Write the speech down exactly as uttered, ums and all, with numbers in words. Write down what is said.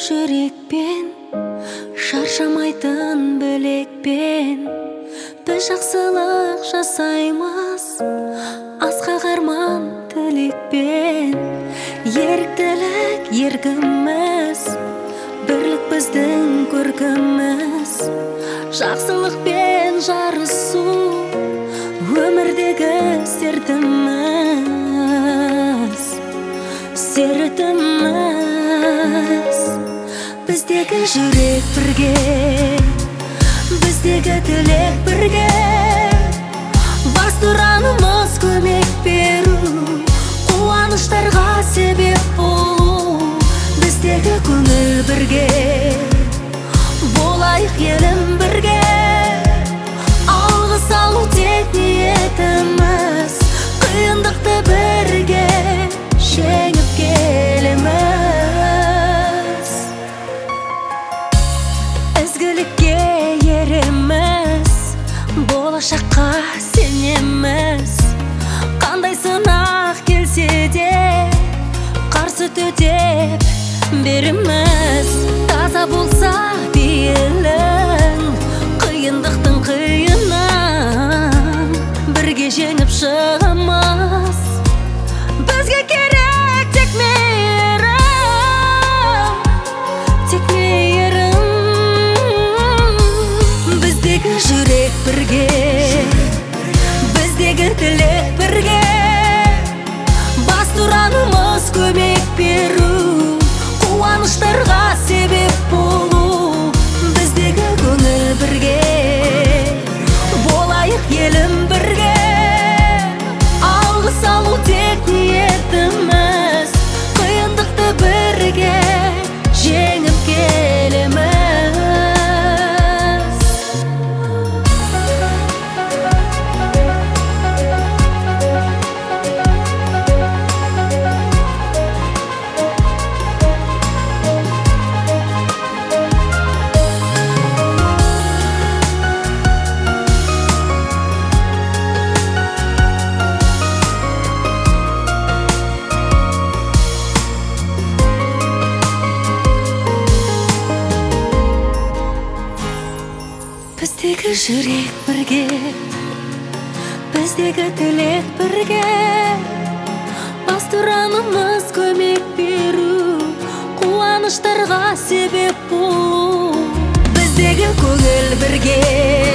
жүрекпен, шаршамайтын білекпен біз жақсылық жасаймыз, асқақ арман тілекпен. Еріктілік еркіміз, бірлік біздің көркіміз, жақсылықпен жарысу өмірдегі сертіміз, сертіміз. Біздегі жүрек бірге, біздегі тілек бірге, басты ұранымыз көмек беру, қуаныштарға себеп болу. Біздегі көңіл бірге, болайық елім бірге, алғыс алу тек ниетіміз, қиындықты бірге жеңіп келеміз. Ізгілікке ереміз, болашаққа сенеміз. Қандай сынақ келсе де қарсы төтеп береміз. Таза болса пейілің, қиындықтың қиынын бірге жеңіп шығамыз. Бізге керек тек мейірім, тек мейірім. Біздегі жүрек бірге, біздегі тілек бірге, басты ұранымыз көмек беру, қуаныштарға себеп болу. Біздегі көңіл бірге, болайық елім бірге, алғыс алу тек ниетіміз, қиындықты бірге жеңіп келеміз. Біздегі жүрек бірге, біздегі тілек бірге, басты ұранымыз көмек беру, қуаныштарға себеп болу. Біздегі көңіл бірге,